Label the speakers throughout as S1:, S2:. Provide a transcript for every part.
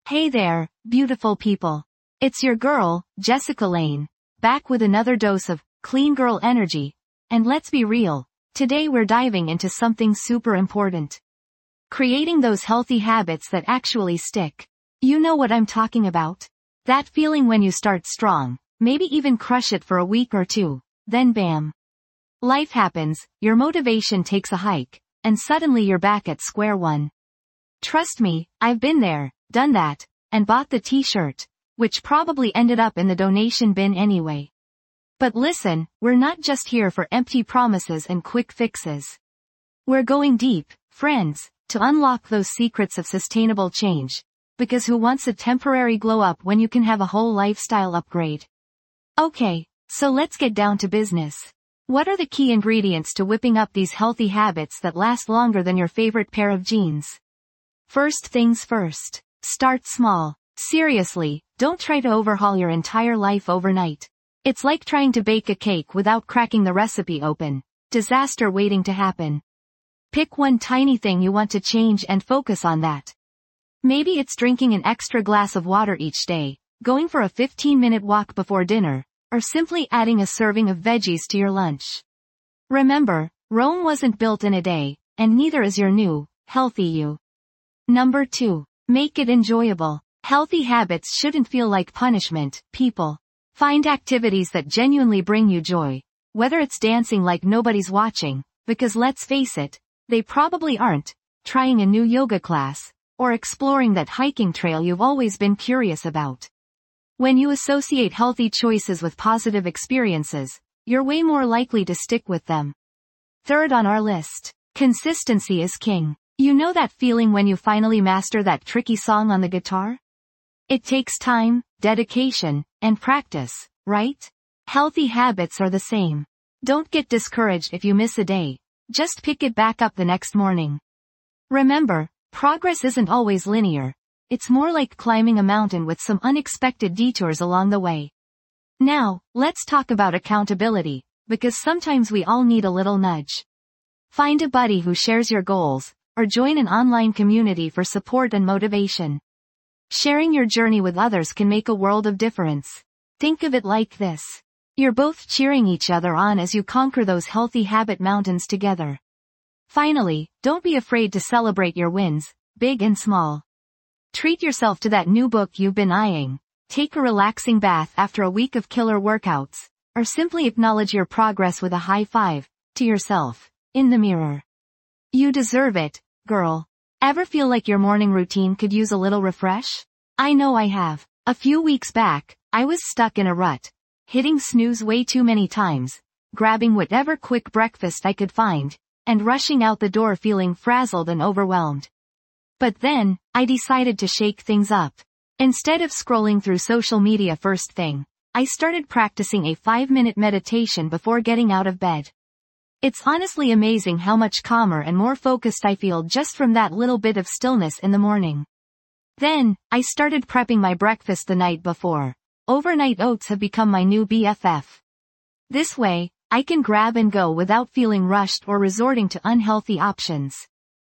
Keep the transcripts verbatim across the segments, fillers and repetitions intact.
S1: Hey there, beautiful people. It's your girl, Jessica Lane, back with another dose of clean girl energy. And let's be real, today we're diving into something super important. Creating those healthy habits that actually stick. You know what I'm talking about? That feeling when you start strong, maybe even crush it for a week or two, then bam. Life happens, your motivation takes a hike, and suddenly you're back at square one. Trust me, I've been there, done that, and bought the t-shirt, which probably ended up in the donation bin anyway. But listen, we're not just here for empty promises and quick fixes. We're going deep, friends, to unlock those secrets of sustainable change. Because who wants a temporary glow up when you can have a whole lifestyle upgrade? Okay, so let's get down to business. What are the key ingredients to whipping up these healthy habits that last longer than your favorite pair of jeans? First things first. Start small. Seriously, don't try to overhaul your entire life overnight. It's like trying to bake a cake without cracking the recipe open. Disaster waiting to happen. Pick one tiny thing you want to change and focus on that. Maybe it's drinking an extra glass of water each day, going for a fifteen minute walk before dinner, or simply adding a serving of veggies to your lunch. Remember, Rome wasn't built in a day, and neither is your new, healthy you. Number two. Make it enjoyable. Healthy habits shouldn't feel like punishment, people. Find activities that genuinely bring you joy. Whether it's dancing like nobody's watching, because let's face it, they probably aren't, trying a new yoga class, or exploring that hiking trail you've always been curious about. When you associate healthy choices with positive experiences, you're way more likely to stick with them. Third on our list. Consistency is king. You know that feeling when you finally master that tricky song on the guitar? It takes time, dedication, and practice, right? Healthy habits are the same. Don't get discouraged if you miss a day. Just pick it back up the next morning. Remember, progress isn't always linear. It's more like climbing a mountain with some unexpected detours along the way. Now, let's talk about accountability, because sometimes we all need a little nudge. Find a buddy who shares your goals, or join an online community for support and motivation. Sharing your journey with others can make a world of difference. Think of it like this. You're both cheering each other on as you conquer those healthy habit mountains together. Finally, don't be afraid to celebrate your wins, big and small. Treat yourself to that new book you've been eyeing. Take a relaxing bath after a week of killer workouts, or simply acknowledge your progress with a high five, to yourself, in the mirror. You deserve it, girl. Ever feel like your morning routine could use a little refresh? I know I have. A few weeks back, I was stuck in a rut, hitting snooze way too many times, grabbing whatever quick breakfast I could find, and rushing out the door feeling frazzled and overwhelmed. But then, I decided to shake things up. Instead of scrolling through social media first thing, I started practicing a five minute meditation before getting out of bed. It's honestly amazing how much calmer and more focused I feel just from that little bit of stillness in the morning. Then, I started prepping my breakfast the night before. Overnight oats have become my new B F F. This way, I can grab and go without feeling rushed or resorting to unhealthy options.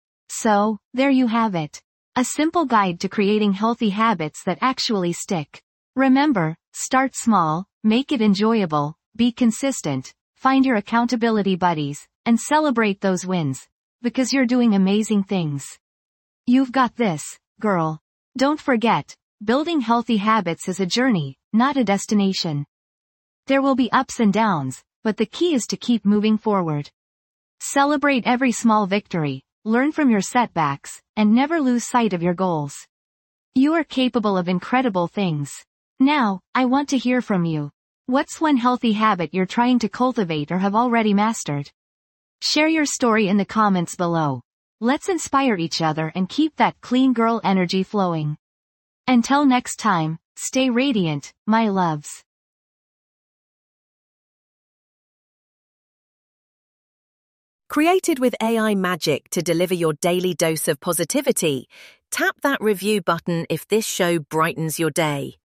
S1: So, there you have it. A simple guide to creating healthy habits that actually stick. Remember, start small, make it enjoyable, be consistent, find your accountability buddies, and celebrate those wins. Because you're doing amazing things. You've got this, girl. Don't forget, building healthy habits is a journey, not a destination. There will be ups and downs, but the key is to keep moving forward. Celebrate every small victory, learn from your setbacks, and never lose sight of your goals. You are capable of incredible things. Now, I want to hear from you. What's one healthy habit you're trying to cultivate or have already mastered? Share your story in the comments below. Let's inspire each other and keep that clean girl energy flowing. Until next time, stay radiant, my loves.
S2: Created with A I magic to deliver your daily dose of positivity, tap that review button if this show brightens your day.